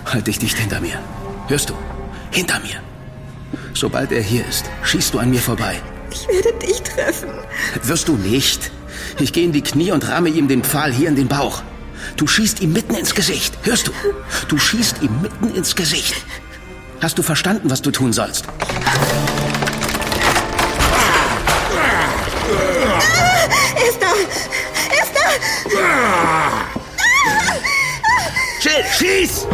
Halt dich dicht hinter mir. Hörst du? Hinter mir. Sobald er hier ist, schießt du an mir vorbei. Ich werde dich treffen. Wirst du nicht. Ich gehe in die Knie und ramme ihm den Pfahl hier in den Bauch. Du schießt ihm mitten ins Gesicht. Hörst du? Du schießt ihm mitten ins Gesicht. Hast du verstanden, was du tun sollst? Er ist da! Er ist da! Jill, schieß!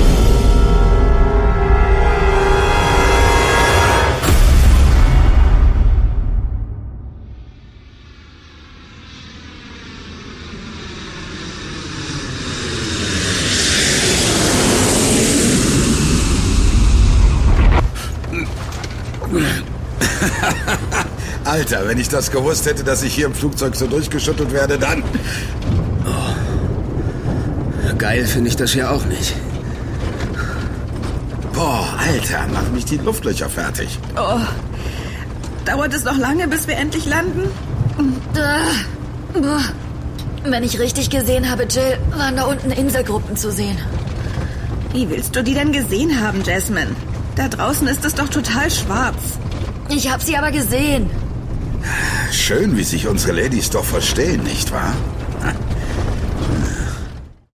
Alter, wenn ich das gewusst hätte, dass ich hier im Flugzeug so durchgeschüttelt werde, dann... Oh. Geil finde ich das ja auch nicht. Boah, Alter, mach mich die Luftlöcher fertig. Oh. Dauert es noch lange, bis wir endlich landen? Wenn ich richtig gesehen habe, Jill, waren da unten Inselgruppen zu sehen. Wie willst du die denn gesehen haben, Jasmine? Da draußen ist es doch total schwarz. Ich habe sie aber gesehen. Schön, wie sich unsere Ladies doch verstehen, nicht wahr?